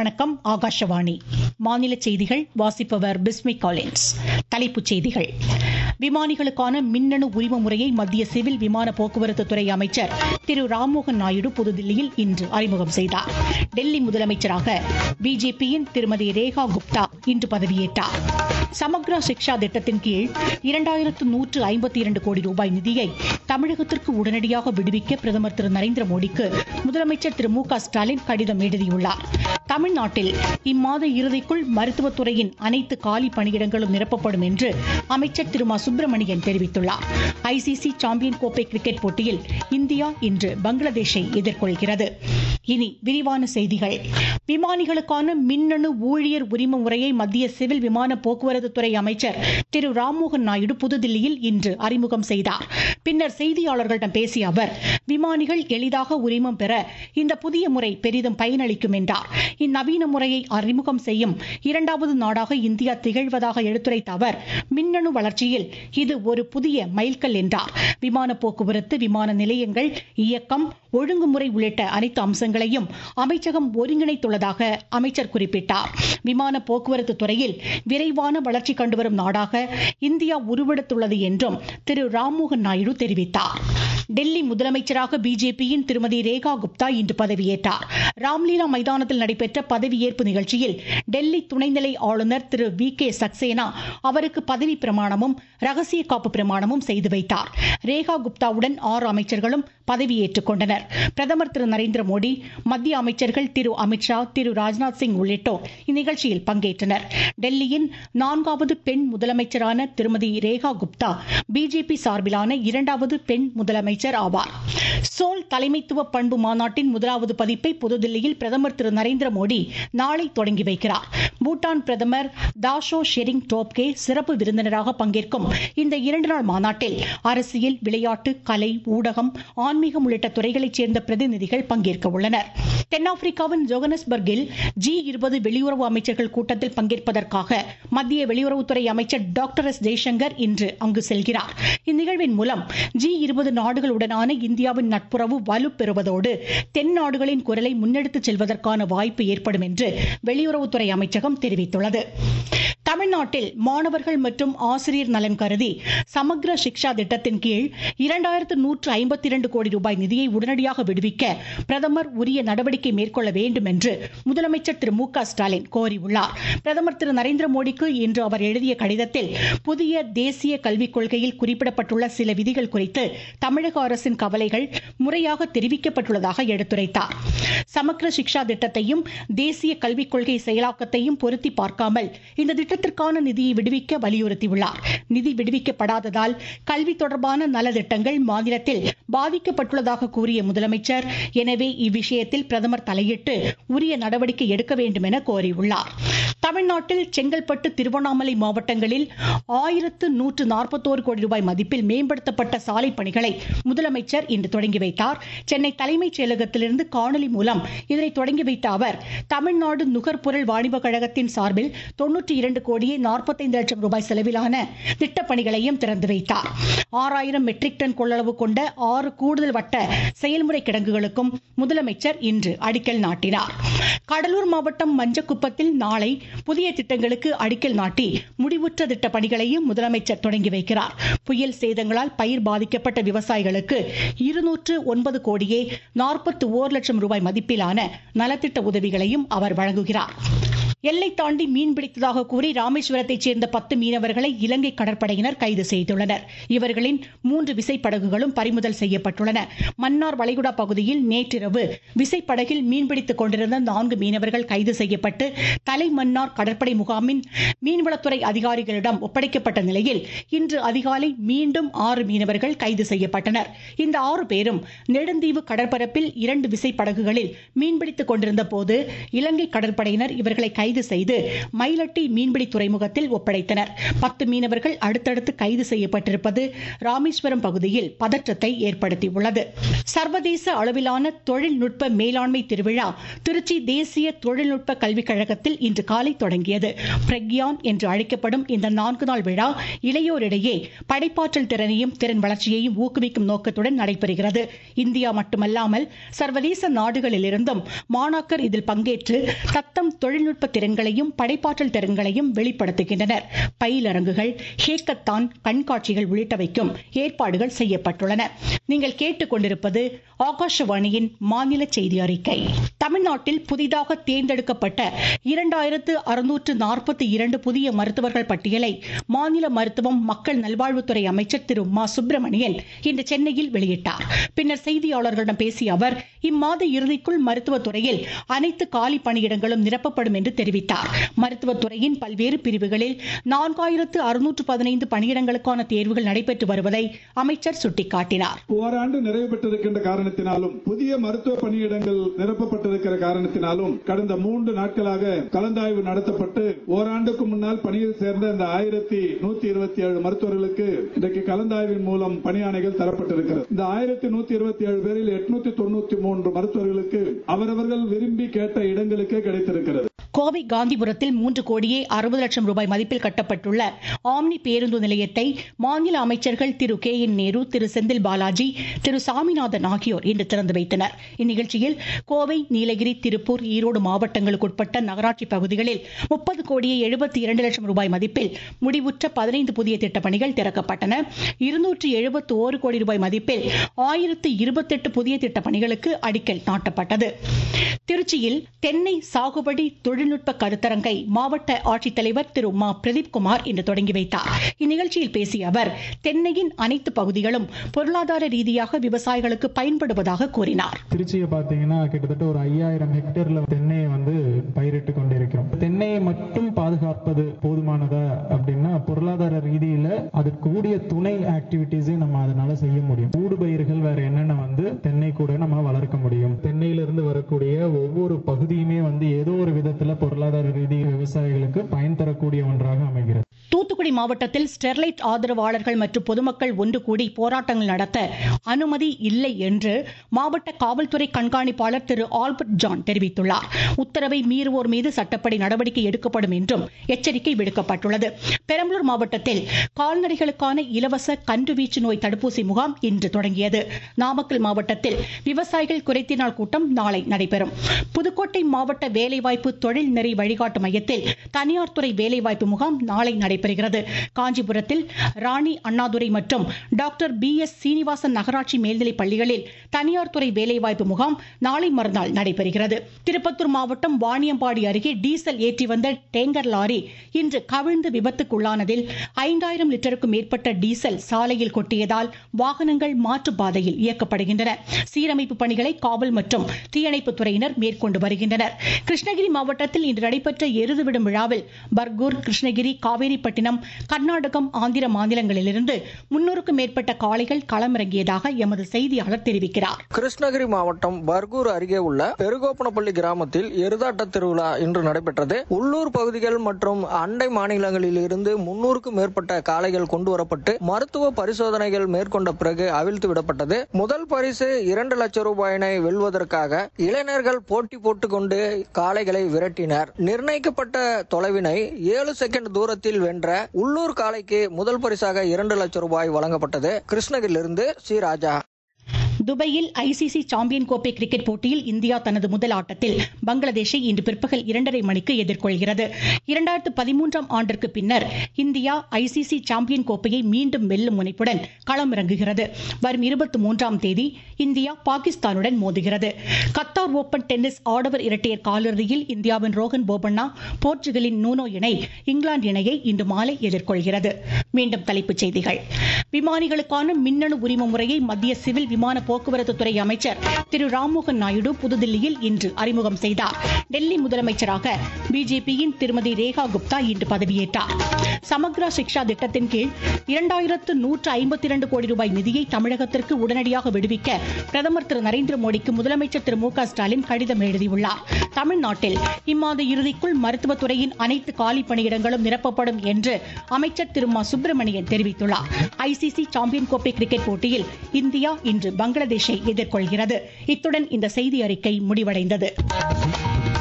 வணக்கம். ஆகாஷவாணி மாநில செய்திகள் வாசிப்பவர் பிஸ்மி காலின்ஸ். தலைப்புச் செய்திகள். விமானிகளுக்கான மின்னணு உரிம முறையை மத்திய சிவில் விமான போக்குவரத்து துறை அமைச்சர் திரு ராம்மோகன் நாயுடு புதுதில்லியில் இன்று அறிமுகம் செய்தார். டெல்லி முதலமைச்சராக பிஜேபியின் திருமதி ரேகா குப்தா இன்று பதவியேற்றார். சமக்ரா சிக்ஷா திட்டத்தின் கீழ் 2152 கோடி ரூபாய் நிதியை தமிழகத்திற்கு உடனடியாக விடுவிக்க பிரதமர் திரு நரேந்திர மோடிக்கு முதலமைச்சர் திரு மு க ஸ்டாலின் கடிதம் எழுதியுள்ளார். தமிழ்நாட்டில் இம்மாத இறுதிக்குள் மருத்துவத்துறையின் அனைத்து காலி பணியிடங்களும் நிரப்பப்படும் என்று அமைச்சர் திரு மா சுப்பிரமணியன் தெரிவித்துள்ளார். ஐசிசி சாம்பியன் கோப்பை கிரிக்கெட் போட்டியில் இந்தியா இன்று பங்களாதேஷை எதிர்கொள்கிறது. இனி விரிவான செய்திகள். விமானிகளுக்கான மின்னணு ஊழியர் உரிம முறையை மத்திய சிவில் விமான போக்குவரத்து துறை அமைச்சர் திரு ராம்மோகன் நாயுடு புதுதில்லியில் இன்று அறிமுகம் செய்தார். பின்னர் செய்தியாளர்களிடம் பேசிய அவர், விமானிகள் எளிதாக உரிமம் பெற இந்த புதிய முறை பெரிதும் பயனளிக்கும் என்றார். இந்நவீன முறையை அறிமுகம் செய்யும் இரண்டாவது நாடாக இந்தியா திகழ்வதாக எடுத்துரைத்த அவர், மின்னணு வளர்ச்சியில் இது ஒரு புதிய மைல்கல் என்றார். விமான போக்குவரத்து, விமான நிலையங்கள், இயக்கம், ஒழுங்குமுறை உள்ளிட்ட அனைத்து அம்சங்களையும் அமைச்சகம் ஒருங்கிணைத்துள்ளதாக அமைச்சர் குறிப்பிட்டார். விமான போக்குவரத்து துறையில் விரைவான வளர்ச்சி கண்டுவரும் நாடாக இந்தியா உருவெடுத்துள்ளது என்றும் திரு ராம்மோகன் நாயுடு தெரிவித்தார். டெல்லி முதலமைச்சராக பிஜேபியின் திருமதி ரேகா குப்தா இன்று பதவியேற்றார். ராம்லீலா மைதானத்தில் நடைபெற்ற பதவியேற்பு நிகழ்ச்சியில் டெல்லி துணைநிலை ஆளுநர் திரு வி கே சக்சேனா அவருக்கு பதவி பிரமாணமும் ரகசிய காப்பு பிரமாணமும் செய்து வைத்தார். ரேகா குப்தாவுடன் 6 அமைச்சர்களும் பதவியேற்றுக் கொண்டனர். பிரதமர் திரு நரேந்திர மோடி, மத்திய அமைச்சர்கள் திரு அமித்ஷா, திரு ராஜ்நாத் சிங் உள்ளிட்டோர் இந்நிகழ்ச்சியில் பங்கேற்றனர். டெல்லியின் 4வது பெண் முதலமைச்சரான திருமதி ரேகா குப்தா பிஜேபி சார்பிலான 2வது பெண் முதலமைச்சர் ஆவார். சோல் தலைமைத்துவ பண்பு மாநாட்டின் 1வது பதிப்பை புதுதில்லியில் பிரதமர் திரு நரேந்திர மோடி நாளை தொடங்கி வைக்கிறார். பூட்டான் பிரதமர் தாஷோ ஷெரிங் டோப்கே சிறப்பு விருந்தினராக பங்கேற்கும் இந்த 2 நாள் மாநாட்டில் அரசியல், விளையாட்டு, கலை, ஊடகம், ஆன்மீகம் உள்ளிட்ட துறைகளைச் சேர்ந்த பிரதிநிதிகள் பங்கேற்க உள்ளனர். தென்னாப்பிரிக்காவின் ஜோகனஸ்பர்கில் G20 வெளியுறவு அமைச்சர்கள் கூட்டத்தில் பங்கேற்பதற்காக மத்திய வெளியுறவுத்துறை அமைச்சர் டாக்டர் எஸ் ஜெய்சங்கர் இன்று அங்கு செல்கிறார். இந்நிகழ்வின் மூலம் G20 நாடுகளுடனான இந்தியாவின் நட்புறவு வலுப்பெறுவதோடு தென் நாடுகளின் குரலை முன்னெடுத்துச் செல்வதற்கான வாய்ப்பு ஏற்படும் என்று வெளியுறவுத்துறை அமைச்சகம் தெரிவித்துள்ளது. தமிழ்நாட்டில் மாணவர்கள் மற்றும் ஆசிரியர் நலன் கருதி சமக்ர சிக்ஷா திட்டத்தின் கீழ் 2152 கோடி ரூபாய் நிதியை உடனடியாக விடுவிக்க பிரதமர் உரிய நடவடிக்கை மேற்கொள்ள வேண்டும் என்று முதலமைச்சர் திரு மு க ஸ்டாலின் கோரியுள்ளார். பிரதமர் திரு நரேந்திர மோடிக்கு இன்று அவர் எழுதிய கடிதத்தில் புதிய தேசிய கல்விக் கொள்கையில் குறிப்பிடப்பட்டுள்ள சில விதிகள் குறித்து தமிழக அரசின் கவலைகள் முறையாக தெரிவிக்கப்பட்டுள்ளதாக எடுத்துரைத்தார். சமக்ர சிக்ஷா திட்டத்தையும் தேசிய கல்விக் கொள்கை செயலாக்கத்தையும் பொருத்தி பார்க்காமல் இந்த திட்டத்திற்கான நிதியை விடுவிக்க வலியுறுத்தியுள்ளார். நிதி விடுவிக்கப்படாததால் கல்வி தொடர்பான நலத்திட்டங்கள் மாநிலத்தில் பாதிக்கப்பட்டுள்ளதாக கூறிய முதலமைச்சர், எனவே இவ்விஷயத்தில் பிரதமர் தலையிட்டு உரிய நடவடிக்கை எடுக்க வேண்டும் என கோரியுள்ளார். தமிழ்நாட்டில் செங்கல்பட்டு, திருவண்ணாமலை மாவட்டங்களில் 1141 கோடி ரூபாய் மதிப்பில் மேம்படுத்தப்பட்ட சாலை பணிகளை முதலமைச்சர் இன்று தொடங்கி வைத்தார். சென்னை தலைமைச் செயலகத்திலிருந்து காணொலி மூலம் இதனை தொடங்கி வைத்த அவர், தமிழ்நாடு நுகர்பொருள் வாணிப கழகத்தின் சார்பில் 92 கோடியே 45 லட்சம் ரூபாய் செலவிலான திட்டப்பணிகளையும் திறந்து வைத்தார். 6000 மெட்ரிக் டன் கொள்ளளவு கொண்ட 6 கூடுதல் வட்ட செயல்முறை கிடங்குகளுக்கும் முதலமைச்சர் இன்று அடிக்கல் நாட்டினார். கடலூர் மாவட்டம் மஞ்சக்குப்பத்தில் நாளை புதிய திட்டங்களுக்கு அடிக்கல் நாட்டி முடிவுற்ற திட்ட பணிகளையும் முதலமைச்சர் தொடங்கி வைக்கிறார். புயல் சேதங்களால் பயிர் பாதிக்கப்பட்ட விவசாயிகளுக்கு 209 கோடியே 41 லட்சம் ரூபாய் மதிப்பிலான நலத்திட்ட உதவிகளையும் அவர் வழங்குகிறார். எல்லை தாண்டி மீன்பிடித்ததாக கூறி ராமேஸ்வரத்தைச் சேர்ந்த 10 மீனவர்களை இலங்கை கடற்படையினர் கைது செய்துள்ளனர். இவர்களின் 3 விசைப்படகுகளும் பறிமுதல் செய்யப்பட்டுள்ளன. மன்னார் வளைகுடா பகுதியில் நேற்றிரவு விசைப்படகில் மீன்பிடித்துக் கொண்டிருந்த 4 மீனவர்கள் கைது செய்யப்பட்டு தலைமன்னார் கடற்படை முகாமின் மீன்வளத்துறை அதிகாரிகளிடம் ஒப்படைக்கப்பட்ட நிலையில் இன்று அதிகாலை மீண்டும் 6 மீனவர்கள் கைது செய்யப்பட்டனர். இந்த 6 பேரும் நெடுந்தீவு கடற்பரப்பில் 2 விசைப்படகுகளில் மீன்பிடித்துக் கொண்டிருந்த போது இலங்கை கடற்படையினர் இவர்களை கைது கைது செய்து மயிலட்டி மீன்பிடி துறைமுகத்தில் ஒப்படைத்தனர். 10 மீனவர்கள் அடுத்தடுத்து கைது செய்யப்பட்டிருப்பது ராமேஸ்வரம் பகுதியில் பதற்றத்தை ஏற்படுத்தியுள்ளது. சர்வதேச அளவிலான தொழில்நுட்ப மேலாண்மை திருவிழா திருச்சி தேசிய தொழில்நுட்ப கல்விக் கழகத்தில் இன்று காலை தொடங்கியது. பிரக்யான் என்று அழைக்கப்படும் இந்த 4 நாள் விழா இளையோரிடையே படைப்பாற்றல் திறனையும் திறன் வளர்ச்சியையும் ஊக்குவிக்கும் நோக்கத்துடன் நடைபெறுகிறது. இந்தியா மட்டுமல்லாமல் சர்வதேச நாடுகளிலிருந்தும் மாணாக்கர் இதில் பங்கேற்று தத்தம் தொழில்நுட்ப திறன்களையும் படைப்பாற்றல் திறன்களையும் வெளிப்படுத்துகின்றனர். பயிலரங்குகள், ஹேக்கத்தான், கண்காட்சிகள் உள்ளிட்டவைக்கும் ஏற்பாடுகள் செய்யப்பட்டுள்ளன. நீங்கள் கேட்டுக்கொண்டிருப்பது ஆகாஷவாணியின் மாநில செய்தி அறிக்கை. தமிழ்நாட்டில் புதிதாக தேர்ந்தெடுக்கப்பட்ட 2642 புதிய மருத்துவர்கள் பட்டியலை மாநில மருத்துவம் மக்கள் நல்வாழ்வுத்துறை அமைச்சர் திரு மா சுப்பிரமணியன் இன்று சென்னையில் வெளியிட்டார். பின்னர் செய்தியாளர்களிடம் பேசிய அவர், இம்மாத இறுதிக்குள் மருத்துவத்துறையில் அனைத்து காலி பணியிடங்களும் நிரப்பப்படும் என்று தெரிவித்தார். மருத்துவத்துறையின் பல்வேறு பிரிவுகளில் 4615 பணியிடங்களுக்கான தேர்வுகள் நடைபெற்று வருவதை அமைச்சர் சுட்டிக்காட்டினார். ஓராண்டு நிறைவு பெற்றிருக்கின்ற காரணத்தினாலும் புதிய மருத்துவ பணியிடங்கள் நிரப்பப்பட்டிருக்கிற காரணத்தினாலும் கடந்த 3 நாட்களாக கலந்தாய்வு நடத்தப்பட்டு ஓராண்டுக்கு முன்னால் பணியில் சேர்ந்த இந்த 1127 மருத்துவர்களுக்கு இன்றைக்கு கலந்தாய்வின் மூலம் பணியாணைகள் தரப்பட்டிருக்கிறது. இந்த 1127 பேரில் 893 மருத்துவர்களுக்கு அவரவர்கள் விரும்பி கேட்ட இடங்களுக்கே கிடைத்திருக்கிறது. கோவை காந்திபுரத்தில் 3 கோடியே 60 லட்சம் ரூபாய் மதிப்பில் கட்டப்பட்டுள்ள ஆம்னி பேருந்து நிலையத்தை மாநில அமைச்சர்கள் திரு கே என் நேரு, திரு செந்தில் பாலாஜி, திரு சாமிநாதன் ஆகியோர் இன்று திறந்து வைத்தனர். இந்நிகழ்ச்சியில் கோவை, நீலகிரி, திருப்பூர், ஈரோடு மாவட்டங்களுக்குட்பட்ட நகராட்சி பகுதிகளில் 30 கோடியே 72 லட்சம் ரூபாய் மதிப்பில் முடிவுற்ற 15 புதிய திட்டப்பணிகள் திறக்கப்பட்டன. 271 கோடி ரூபாய் மதிப்பில் 1028 புதிய திட்டப்பணிகளுக்கு அடிக்கல் நாட்டப்பட்டது. திருச்சியில் தென்னை சாகுபடி தொழில்நுட்ப கருத்தரங்கை மாவட்ட ஆட்சித்தலைவர் திரு மா பிரதீப்குமார் இன்று தொடங்கி வைத்தார். இந்நிகழ்ச்சியில் பேசிய அவர், தென்னையின் அனைத்து பகுதிகளும் பொருளாதார ரீதியாக விவசாயிகளுக்கு பயன்படுவதாக கூறினார். திருச்சியை பார்த்தீங்கன்னா கிட்டத்தட்ட ஒரு 5000 ஹெக்டேர்ல தென்னையை பயிரிட்டு கொண்டிருக்கிறோம். தென்னையை மட்டும் பாதுகாப்பது போதுமானதா அப்படின்னா பொருளாதார ரீதியில அது கூடிய துணை ஆக்டிவிட்டிஸை நம்ம அதனால செய்ய முடியும். ஊடு பயிர்கள் வேற என்னென்ன தென்னை கூட நம்ம வளர்க்க முடியும். தென்னையிலிருந்து வரக்கூடிய ஒவ்வொரு பகுதியுமே ஏதோ ஒரு விதத்துல பொருளாதார ரீதியில் விவசாயிகளுக்கு பயன் தரக்கூடிய ஒன்றாக அமைகிறது. தூத்துக்குடி மாவட்டத்தில் ஸ்டெர்லைட் ஆதரவாளர்கள் மற்றும் பொதுமக்கள் ஒன்று கூடி போராட்டங்கள் நடத்த அனுமதி இல்லை என்று மாவட்ட காவல்துறை கண்காணிப்பாளர் திரு ஆல்பர்ட் ஜான் தெரிவித்துள்ளார். உத்தரவை மீறுவோர் மீது சட்டப்படி நடவடிக்கை எடுக்கப்படும் என்றும் எச்சரிக்கை விடுக்கப்பட்டுள்ளது. பெரம்பலூர் மாவட்டத்தில் கால்நடைகளுக்கான இலவச கன்றுவீச்சு நோய் தடுப்பூசி முகாம் இன்று தொடங்கியது. நாமக்கல் மாவட்டத்தில் விவசாயிகள் குறைதீர் கூட்டம் நாளை நடைபெறும். புதுக்கோட்டை மாவட்ட வேலைவாய்ப்பு தொழில் நெறி வழிகாட்டு மையத்தில் தனியார் துறை வேலைவாய்ப்பு முகாம் நாளை நடைபெறுகிறது. காஞ்சிபுரத்தில் ராணி அண்ணாதுரை மற்றும் டாக்டர் BS சீனிவாசன் நகராட்சி மேல்நிலைப் பள்ளிகளில் தனியார் துறை வேலைவாய்ப்பு முகாம் நாளை மறுநாள் நடைபெறுகிறது. திருப்பத்தூர் மாவட்டம் வாணியம்பாடி அருகே டீசல் ஏற்றி வந்த டேங்கர் லாரி இன்று கவிழ்ந்து விபத்துக்குள்ளானதில் 5000 லிட்டருக்கும் மேற்பட்ட டீசல் சாலையில் கொட்டியதால் வாகனங்கள் மாற்றுப்பாதையில் இயக்கப்படுகின்றன. சீரமைப்பு பணிகளை காவல் மற்றும் தீயணைப்பு துறையினர் மேற்கொண்டு வருகின்றனர். கிருஷ்ணகிரி மாவட்டத்தில் இன்று நடைபெற்ற எருது விடும் விழாவில் பர்கூர், கிருஷ்ணகிரி, காவேரிப்பட்டினம், கர்நாடகம், ஆந்திர மாநிலங்களிலிருந்து 300க்கும் மேற்பட்ட காளைகள் களமிறங்கியதாக எமது செய்தியாளர் தெரிவிக்கிறார். கிருஷ்ணகிரி மாவட்டம் பர்கூர் அருகே உள்ள பெருகோப்பனப்பள்ளி கிராமத்தில் எருதாட்ட திருவிழா இன்று நடைபெற்றது. உள்ளூர் பகுதிகள் மற்றும் அண்டை மாநிலங்களில் இருந்து 300க்கும் மேற்பட்ட காளைகள் கொண்டுவரப்பட்டு மருத்துவ பரிசோதனைகள் மேற்கொண்ட பிறகு அவிழ்த்து விடப்பட்டது. முதல் பரிசு 2 லட்சம் ரூபாயினை வெல்வதற்காக இளைஞர்கள் போட்டி போட்டுக் கொண்டு காளைகளை விரட்டினர். நிர்ணயிக்கப்பட்ட தொலைவினை 7 செகண்ட் தூரத்தில் வென்ற உள்ளூர் காளைக்கு முதல் பரிசாக 2 லட்சம் ரூபாய் வழங்கப்பட்டது. கிருஷ்ணகிரியிலிருந்து சி ராஜா. துபாயில் ICC சாம்பியன் கோப்பை கிரிக்கெட் போட்டியில் இந்தியா தனது முதல் ஆட்டத்தில் பங்களாதேஷை இன்று பிற்பகல் 2:30 மணிக்கு எதிர்கொள்கிறது. 2013ஆம் ஆண்டிற்கு பின்னர் இந்தியா ICC சாம்பியன் கோப்பையை மீண்டும் வெல்லும் முனைப்புடன் களமிறங்குகிறது. வரும் 23ஆம் தேதி இந்தியா பாகிஸ்தானுடன் மோதுகிறது. கத்தார் ஓபன் டென்னிஸ் ஆடவர் இரட்டையர் காலிறுதியில் இந்தியாவின் ரோஹன் போபண்ணா, போர்ச்சுகலின் நூனோ இணை இங்கிலாந்து இணையை இன்று மாலை எதிர்கொள்கிறது. மீண்டும் தலைப்புச் செய்திகள். விமானிகளுக்கான மின்னணு உரிம முறையை மத்திய சிவில் விமான போக்குவரத்து துறை அமைச்சர் திரு ராம்மோகன் நாயுடு புதுதில்லியில் இன்று அறிமுகம் செய்தார். டெல்லி முதலமைச்சராக பிஜேபியின் திருமதி ரேகா குப்தா இன்று பதவியேற்றார். சமக்ரா சிக்ஷா திட்டத்தின் கீழ் 2152 கோடி ரூபாய் நிதியை தமிழகத்திற்கு உடனடியாக விடுவிக்க பிரதமர் திரு நரேந்திர மோடிக்கு முதலமைச்சர் திரு மு.க. ஸ்டாலின் கடிதம் எழுதியுள்ளார். தமிழ்நாட்டில் இம்மாத இறுதிக்குள் மருத்துவத்துறையின் அனைத்து காலி பணியிடங்களும் நிரப்பப்படும் என்று அமைச்சர் திரு மா சுப்பிரமணியன் தெரிவித்துள்ளார். ஐசிசி சாம்பியன் கோப்பை கிரிக்கெட் போட்டியில் இந்தியா இன்று பங்களாதேஷை எதிர்கொள்கிறது. இத்துடன் இந்த செய்தி அறிக்கை முடிவடைந்தது.